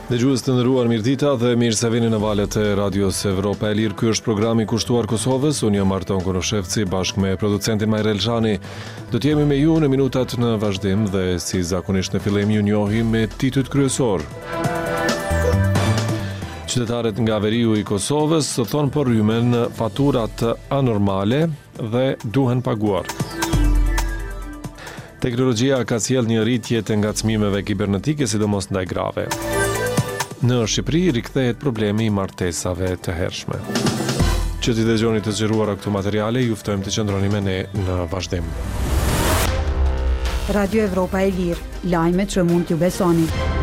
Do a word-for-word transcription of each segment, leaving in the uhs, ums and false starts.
Dëgjues të nderuar, mirëdita dhe mirë se vini në valët e Radios Evropa e Lirë. Ky është programi i kushtuar Kosovës. Unë jam Arton Konoshevci bashkë me producentin Majrel Xhani. Do të jemi me ju në minutat në vazhdim dhe si zakonisht në fillim ju njohim me titujt kryesor. Qytetarët nga veriu i Kosovës thonë po rrymen faturat anormale dhe duhen paguar. Teknologjia ka sjellë një rritje të ngacmimeve kibernetike, sidomos ndaj grave. Në Shqipëri rikthehet problemi i martesave të hershme. Që t'i dëgjoni të zgjeruara këto materiale, ju ftojmë të qëndroni me ne në vazhdim. Radio Evropa e Lirë, lajmet që mund t'ju besoni.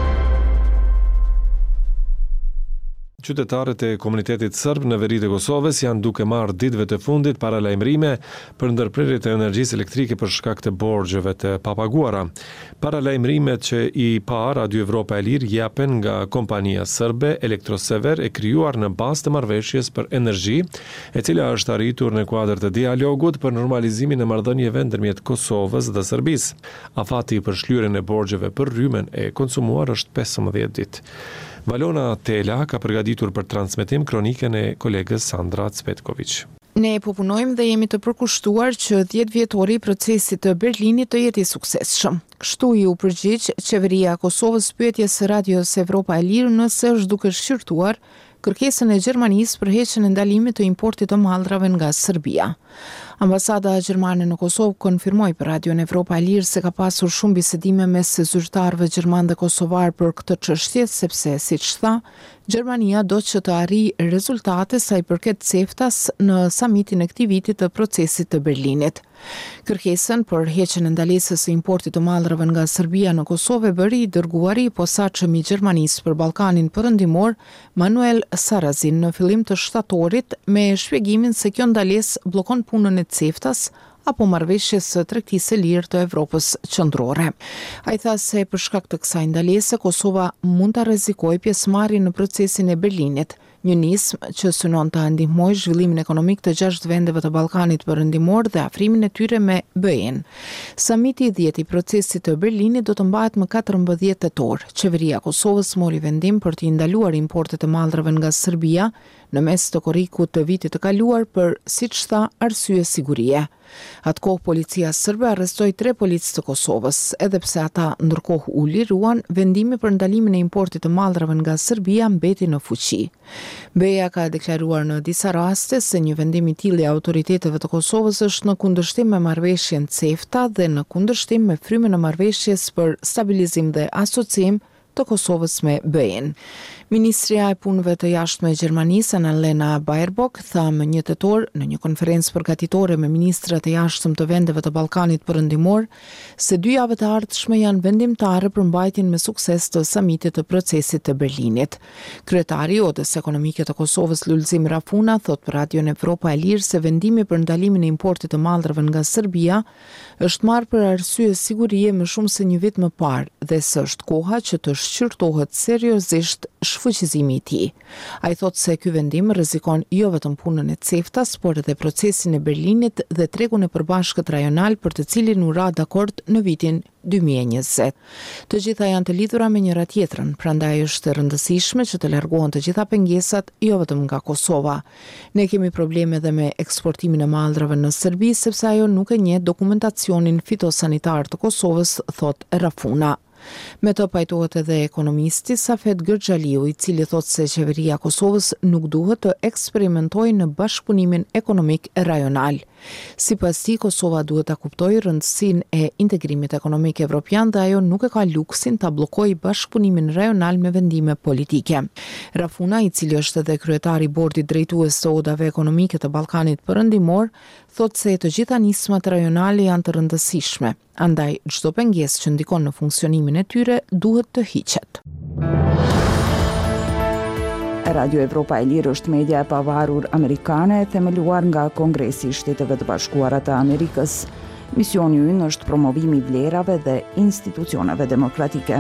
Qytetarët e komunitetit serb në veritë e Kosovës janë duke marrë ditëve të fundit paralajmërime për ndërprerjet e energjisë elektrike për shkak të borxheve të papaguara. Paralajmërimet që i pa Radio Evropa e Lirë japen nga kompania serbe Elektrosever, e krijuar në bazë të marrëveshjes për energji, e cila është arritur në kuadër të dialogut për normalizimin e marrëdhënieve ndërmjet Kosovës dhe Serbisë. Afati për shlyerjen e borxheve për rrymen e konsumuar është pesëmbëdhjetë ditë. Valona Tela ka përgatitur për transmetim kronikën e kolegës Sandra Cvetković. Ne po punojmë dhe jemi të përkushtuar që dhjetë vjetori i procesit të Berlinit të jetë i suksesshëm. Kështu i u përgjigj qeveria e Kosovës pyetjes së Radios Evropa e Lirë nëse është duke shqyrtuar kërkesën e Gjermanisë për heqjen e ndalimit të importit të mallrave nga Serbia. Ambasada gjermane në Kosovë konfirmoi për Radion Evropa e Lirë se ka pasur shumë bisedime mes zyrtarëve gjerman dhe kosovar për këtë çështje, sepse siç tha, Gjermania do që të arrijë rezultate sa i përket CEFTA-s në samitin e këtij viti të procesit të Berlinit. Kërkesën për heqjen e ndalesës së importit të mallrave nga Serbia në Kosovë bëri i dërguari i posaçëm i Gjermanisë për Ballkanin Perëndimor, Manuel Sarazin, në fillim të shtatorit, me shpjegimin se kjo ndalesë bllokon punën e CEFTA-s apo marrëveshjes së tregtisë së lirë të Evropës qendrore. Ai tha se për shkak të kësaj ndalese Kosova mund ta rrezikojë pjesëmarrjen në procesin e Berlinit, një nismë që synon të ndihmojë zhvillimin ekonomik të gjashtë vendeve të Ballkanit Perëndimor dhe afrimin e tyre me B E-n. Samiti i dhjetë i procesit të Berlinit do të mbahet më katërmbëdhjetë tetor. Qeveria e Kosovës mori vendim për të ndaluar importet e mallrave nga Serbia në mes të korrikut të vitit të kaluar për, siç tha, arsye sigurie. Atë kohë policia serbe arrestoi tre policë të Kosovës, edhe pse ata ndërkohë u liruan, vendimi për ndalimin e importit të mallrave nga Serbia mbeti në fuqi. B E-ja ka deklaruar në disa raste se një vendim i tillë i autoriteteve të Kosovës është në kundërshtim me marrëveshjen CEFTA dhe në kundërshtim me frymën e marrëveshjes për stabilizim dhe asocim të Kosovës me B E-n. Ministria e Punëve të Jashtme e Gjermanisë, Annalena Baerbock, tha më një tetor në një konferencë përgatitore me ministrat e jashtëm të vendeve të Ballkanit Perëndimor se dy javët e ardhshme janë vendimtare për mbajtjen me sukses të samitit të procesit të Berlinit. Kryetari i Odës Ekonomike të Kosovës, Lulzim Rafuna, thot për Radion Evropa e Lirë se vendimi për ndalimin e importit të mallrave nga Serbia është marrë për arsye sigurie më shumë se një vit më parë dhe se është koha që të shqyrtohet seriozisht shfuqizimi i tij. Ai thotë se ky vendim rrezikon jo vetëm punën e CEFTA-s, por edhe procesin e Berlinit dhe tregun e përbashkët rajonal për të cilin u ra dakord në vitin dy mijë e njëzet. Të gjitha janë të lidhura me njëra tjetrën, prandaj është e rëndësishme që të largohen të gjitha pengesat, jo vetëm nga Kosova. Ne kemi probleme edhe me eksportimin e mallrave në Serbi, sepse ajo nuk e njeh dokumentacionin fitosanitar të Kosovës, thot Rafuna. Me të pajtohet edhe ekonomisti Safet Gërxhaliu, i cili thotë se qeveria e Kosovës nuk duhet të eksperimentojë në bashkëpunimin ekonomik rajonal. Sipas tij, Kosova duhet ta kuptojë rëndësinë e integrimit ekonomik evropian dhe ajo nuk e ka luksin ta bllokojë bashkëpunimin rajonal me vendime politike. Rafuna, i cili është edhe kryetari i bordit drejtues të odave ekonomike të Ballkanit Perëndimor, thotë se të gjitha nismat rajonale janë të rëndësishme, andaj çdo pengesë që ndikon në funksionimin e tyre duhet të hiqet. Radio Evropa e Lirë është media e pavarur amerikane e themeluar nga Kongresi i Shteteve të Bashkuara të Amerikës. Misioni i ynë është promovimi i vlerave dhe institucioneve demokratike.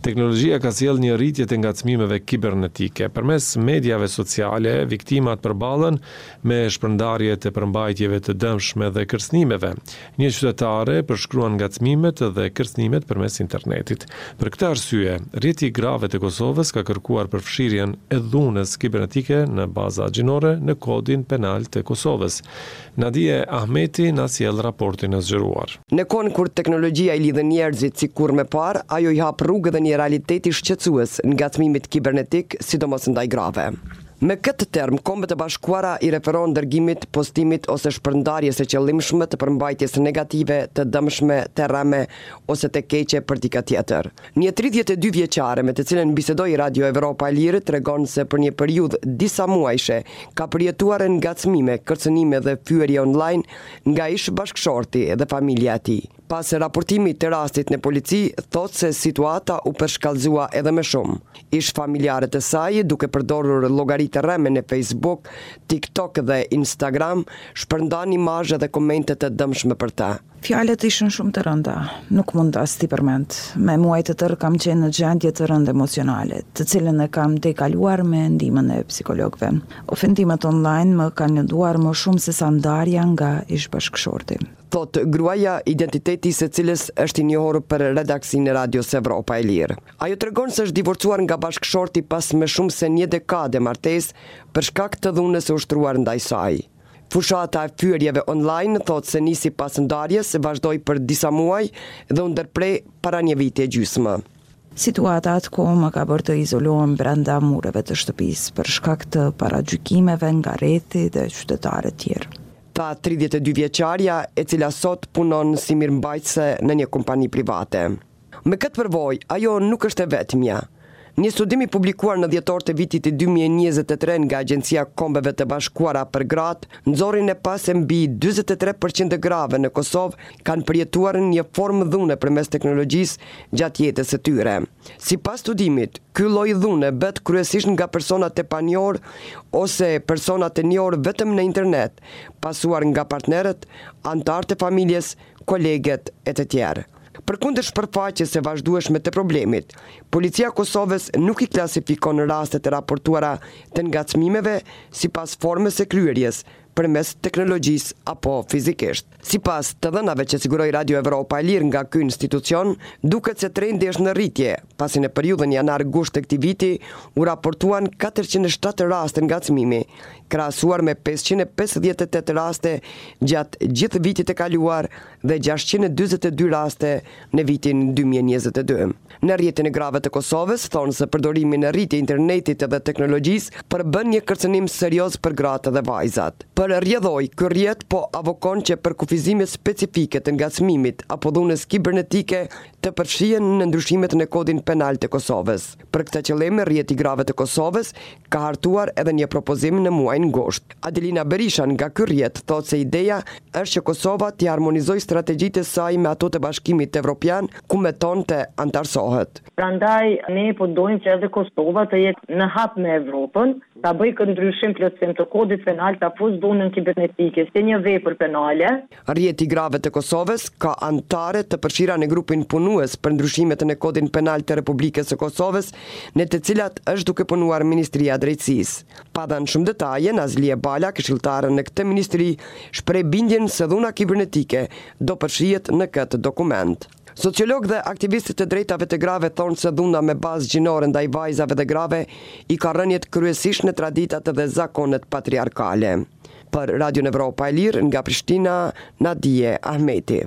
Teknologjia ka sjellë një rritje të ngacmimeve kibernetike. Përmes mediave sociale, viktimat përballen me shpërndarje të përmbajtjeve të dëmshme dhe kërcënimeve. Një qytetare përshkruan ngacmimet dhe kërcënimet përmes internetit. Për këtë arsye, rrjeti i grave të Kosovës ka kërkuar përfshirjen e dhunës kibernetike në baza gjinore në kodin penal të Kosovës. Nadije Ahmeti na sjell raportin e zgjeruar. Në kohën kur teknologjia i lidh njerëzit si kur më parë, ajo i hap rrugë dhe një realiteti shqetësues ngacmimit kibernetik, sidomos ndaj grave. Me këtë term, Kombet e Bashkuara i referon dërgimit, postimit ose shpërndarjes së qëllimshme të përmbajtjes negative, të dëmshme, të rreme ose të keqe për dikë tjetër. Një tridhjetë e dy vjeçare me të cilën bisedoi Radio Evropa e Lirë tregon se për një periudhë disa muajshe ka përjetuar ngacmime, kërcënime dhe fyerje online nga ish bashkëshorti dhe familja e tij. Pas raportimit të rastit në polici, thot se situata u përshkallëzua edhe më shumë. Ish familjarët e saj, duke përdorur llogaritë rreme në Facebook, TikTok dhe Instagram, shpërndan imazhe dhe komente të dëmshme për ta. Fjalët ishin shumë të rënda, nuk mund ta sti përmend. Me muaj të tërë kam qenë në gjendje të rëndë emocionale, të cilën e kam dekaluar me ndihmën e psikologëve. Ofendimet online më kanë lënduar më shumë se sa ndarja nga ish bashkëshorti. Thot gruaja, identiteti së cilës është i njohur për redaksinë e Radios Evropa e Lirë. Ajo tregon se është divorcuar nga bashkëshorti pas më shumë se një dekade martesë për shkak të dhunës së ushtruar ndaj saj. Fushata e fyerjeve online thot se nisi pas ndarjes, vazhdoi për disa muaj dhe u ndërprej para një viti e gjysmë. Situata atë kohë më ka bërë të izolohem brenda mureve të shtëpisë për shkak të paragjykimeve nga rrethi dhe qytetarë të tjerë. Tha tridhjetë e dy vjeçaria, e cila sot punon si mirëmbajtëse në një kompani private. Me këtë përvojë, ajo nuk është e vetmja. Një studim i publikuar në dhjetor të vitit dy mijë e njëzet e tre nga Agjencia e Kombeve të Bashkuara për gratë, nxori në pas se mbi njëzet e tre përqind të grave në Kosovë kanë përjetuar një formë dhune përmes teknologjisë gjatë jetës së tyre. Sipas studimit, ky lloj dhune bëhet kryesisht nga personat e panjohur ose personat e njohur vetëm në internet, pasuar nga partnerët, anëtarët e familjes, kolegët e të tjerë. Përkundër shpërfaqjes së vazhdueshme të problemit, Policia e Kosovës nuk i klasifikon rastet e raportuara të ngacmimeve sipas formës së kryerjes, përmes teknologjisë apo fizikisht. Sipas të dhënave që siguroi Radio Evropa e Lirë nga ky institucion, duket se trendi është në rritje, pasi në periudhën janar-gusht të këtij viti u raportuan katërqind e shtatë raste ngacmimi, krahasuar me pesëqind e pesëdhjetë e tetë raste gjatë gjithë vitit të kaluar dhe gjashtëqind e dyzet e dy raste në vitin dy mijë e njëzet e dy. Në rrjetin e grave të Kosovës thonë se përdorimi në rritje internetit dhe teknologjisë përbën një kërcënim serioz për gratë dhe vajzat. Për rrjedhoj, ky rrjet po avokon që për kufizime specifike të ngacmimit apo dhunës kibernetike të përfshihen në ndryshimet në kodin penal të Kosovës. Për këtë qëllim, rrjeti i grave të Kosovës ka hartuar edhe një propozim në muajin gusht. Adelina Berisha nga ky rrjet thotë se ideja është që Kosova të harmonizojë strategjitë e saj me ato të Bashkimit Evropian, ku meton të antarësohet. Prandaj ne po dojmë që edhe Kosova të jetë në hap me Evropën, ta bëj këtë ndryshim plotësim të kodit penal, ta fus dhunën kibernetike si një vepër penale. Rrjeti i grave të Kosovës ka anëtare të përfshira në grupin punues për ndryshimet në kodin penal të Republikës së Kosovës, në të cilat është duke punuar Ministria e Drejtësisë. Pa dhënë shumë detaje, Nazlie Bala, këshilltare në këtë ministri, shpreh bindjen se dhuna kibernetike do përfshihet në këtë dokument. Sociolog dhe aktivistët e drejtave të grave thonë se dhuna me bazë gjinore ndaj vajzave dhe grave i ka rënjet kryesisht në traditat dhe zakonet patriarkale. Për Radio Evropa e Lirë nga Prishtina, Nadije Ahmeti.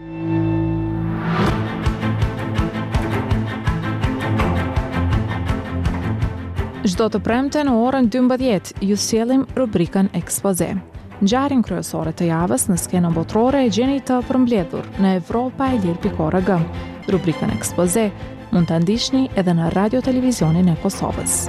Çdo të premte në orën dymbëdhjetë ju sjellim rubrikën Ekspoze. Ngjarjen kryesore të javës në skenën botërore e gjeni të përmbledhur në evropa e lirë pikë org. Rubrikën Ekspoze mund ta ndiqni edhe në Radio Televizionin e Kosovës.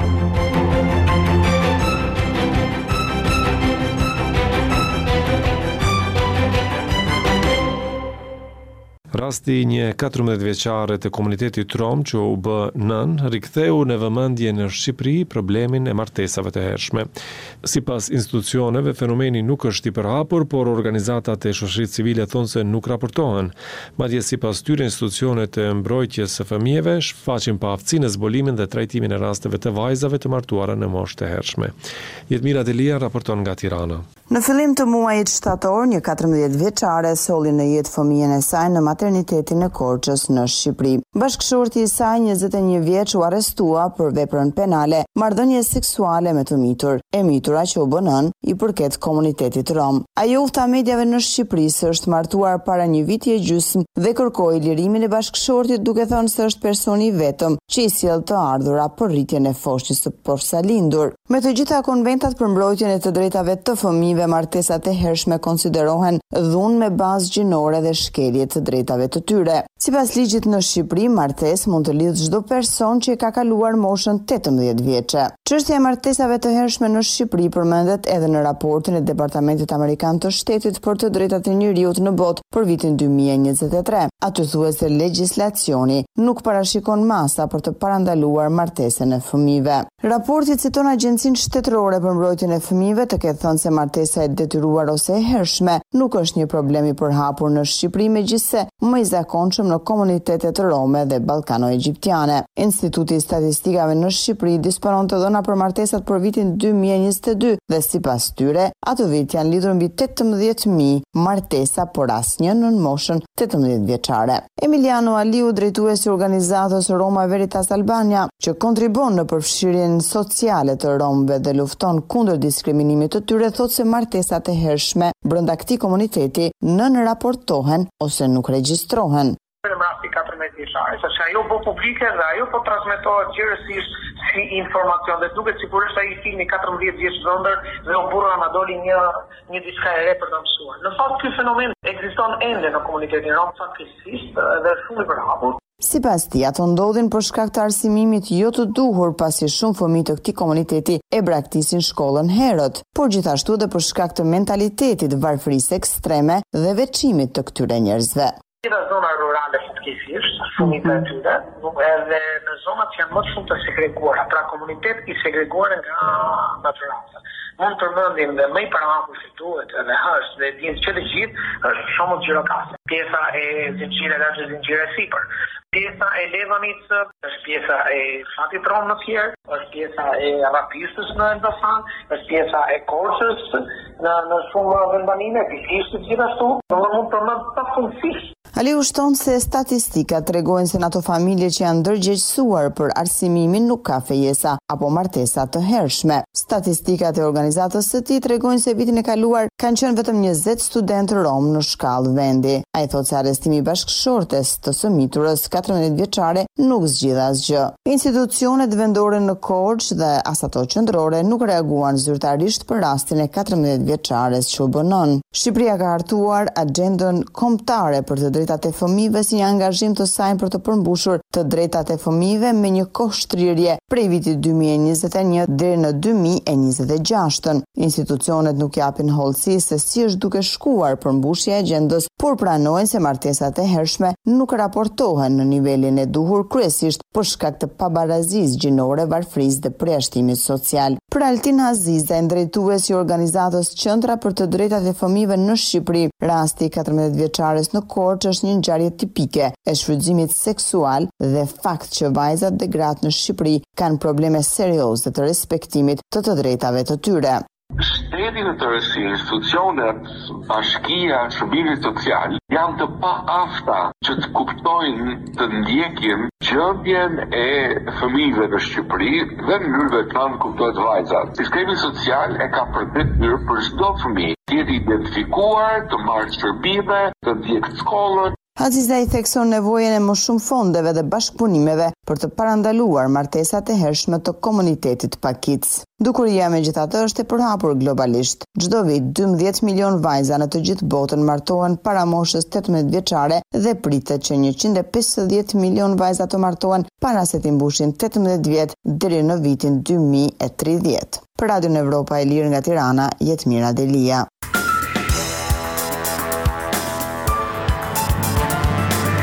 Rasti një katërmbëdhjetë vjeçare të komunitetit rom që u bë nën riktheu në vëmendje në Shqipëri problemin e martesave të hershme. Sipas institucioneve, fenomeni nuk është i përhapur, por organizatat e shoqërisë civile thonë se nuk raportohen. Madje sipas tyre institucionet e mbrojtjes së fëmijëve shfaqin pa aftësi në zbolimin dhe trajtimin e rasteve të vajzave të martuara në moshë të hershme. Jetmira Delia raporton nga Tirana. Në fillim të muajit shtator, një katërmbëdhjetë vjeçare soli në jetë fëmijën e saj në maternitetin e Korçës në Shqipëri. Bashkëshorti i saj, njëzet e një vjeç, u arrestua për veprën penale, marrëdhënie seksuale me të mitur. E mitura që u bë nën i përket komunitetit rom. Ajo u tha mediave në Shqipëri se është martuar para një viti e gjysmë dhe kërkoi lirimin e bashkëshortit, duke thënë se është personi i vetëm që i sjell të ardhura për rritjen e foshnjës së posalindur. Me të gjitha konventat për mbrojtjen e të drejtave të fëmijëve, martesat e hershme konsiderohen dhunë me bazë gjinore dhe shkelje të drejtave të tyre. Sipas ligjit në Shqipëri, martesë mund të lidhë çdo person që ka kaluar moshën tetëmbëdhjetë vjeçe. Çështja e martesave të hershme në Shqipëri përmendet edhe në raportin e Departamentit Amerikan të Shtetit për të drejtat e njerëzit në botë për vitin dy mijë e njëzet e tre. Aty thuhet se legjislacioni nuk parashikon masa për të parandaluar martesën e fëmijëve. Raporti citon Agjencinë Shtetërore për Mbrojtjen e Fëmijëve të ketë thënë se martesa e detyruar ose e hershme nuk është një problem i përhapur në Shqipëri, megjithse më i zakonshëm në komunitetet rome dhe ballkano-egjiptiane. Instituti i Statistikave në Shqipëri disponon të dhëna për martesat për vitin dy mijë e njëzet e dy dhe sipas tyre, atë vit janë lidhur mbi tetëmbëdhjetë mijë martesa, por asnjë në moshën tetëmbëdhjetë vjeçare. Emiliano Aliu, drejtuesi i organizatës Roma Veritas Albania, që kontribon në përfshirjen sociale të romëve dhe lufton kundër diskriminimit të tyre, thotë se martesat e hershme brenda këtij komuniteti nën raportohen ose nuk regjistrohen. Në rasti katërmbëdhjetë vjeçare, sepse ajo bë publike dhe ajo po transmetohet gjerësisht si informacion dhe duket sikur është ai filmi katërmbëdhjetë vjeç vëndër dhe u burra na doli një një diçka e re për ta mësuar. Në fakt ky fenomen ekziston ende në komunitetin rom fatkeqësisht dhe është shumë i përhapur. Sipas tij, ato ndodhin për shkak të arsimimit jo të duhur, pasi shumë fëmijë të këtij komuniteti e braktisin shkollën herët, por gjithashtu edhe për shkak të mentalitetit, varfërisë ekstreme dhe veçimit të këtyre njerëzve. Në zona rurale fatkeqësisht, fëmijët e tyre, edhe në zonat që janë më shumë të segreguara, pra komunitet i segreguar nga natyrata. Mund të përmendim dhe më i parahapur se duhet edhe është dhe dinë që të gjithë është shumë Gjirokastër. Pjesa e zinxhirit larg zinxhiri sipër. Pjesa e Levanit është pjesa e fshatit rom në Fier, është pjesa e Rapistës në Elbasan, është pjesa e Korçës në në shumë vendbanime, pikërisht gjithashtu, do mund të përmend pafundësisht. Aliu shton se statistikat tregojnë se në ato familje që janë ndërgjegjësuar për arsimimin nuk ka fejesa apo martesa të hershme. Statistikat e organizatës së tij tregojnë se vitin e kaluar kanë qenë vetëm njëzet studentë rom në shkallë vendi. Ai thotë se arrestimi i bashkëshortes të së miturës katërmbëdhjetë vjeçare nuk zgjidh asgjë. Institucionet vendore në Korçë dhe as ato qendrore nuk reaguan zyrtarisht për rastin e katërmbëdhjetë vjeçares që u bë nën. Shqipëria ka hartuar agjendën kombëtare për të drejtat e fëmijëve si një angazhim të saj për të përmbushur të drejtat e fëmijëve me një kohë shtrirje prej vitit dy mijë e njëzet e një deri në dy mijë e njëzet e gjashtë. Institucionet nuk japin hollësi se si është duke shkuar përmbushja e agjendës, por pranojnë se martesat e hershme nuk raportohen në nivelin e duhur, kryesisht për shkak të pabarazisë gjinore, varfërisë dhe përjashtimit social. Për Altin Aziza, drejtuesi i organizatës Qendra për të drejtat e fëmijëve në Shqipëri, rasti i katërmbëdhjetë vjeçares në Korçë është një ngjarje tipike e shfrytëzimit seksual dhe fakt që vajzat dhe gratë në Shqipëri kanë probleme serioze të respektimit të të drejtave të tyre. Shteti në tërësi, institucionet, bashkia, shërbimi social janë të paafta që të kuptojnë, të ndjekin gjendjen e fëmijëve në Shqipëri dhe mënyrëve të kanë kuptohet vajzat. Sistemi social e ka për detyrë për çdo fëmijë të jetë identifikuar, të marrë shërbime, të ndjekë shkollën. Aziza i thekson nevojën e më shumë fondeve dhe bashkëpunimeve për të parandaluar martesat e hershme të komunitetit pakic. Dukuria megjithatë është e përhapur globalisht. Çdo vit dymbëdhjetë milion vajza në të gjithë botën martohen para moshës tetëmbëdhjetë vjeçare dhe pritet që njëqind e pesëdhjetë milion vajza të martohen para se të mbushin tetëmbëdhjetë vjet deri në vitin dy mijë e tridhjetë. Për Radion Evropa e Lirë nga Tirana, Jetmira Delia.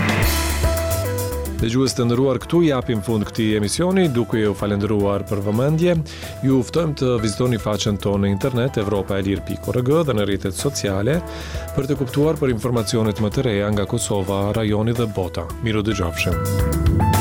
Dëgjues të nderuar, këtu japim fund këtij emisioni duke ju falendëruar për vëmendje. Ju ftojmë të vizitoni faqen tonë në internet evropaelir pikë org dhe në rrjetet sociale për të kuptuar për informacionet më të reja nga Kosova, rajoni dhe bota. Miru dëgjofshim.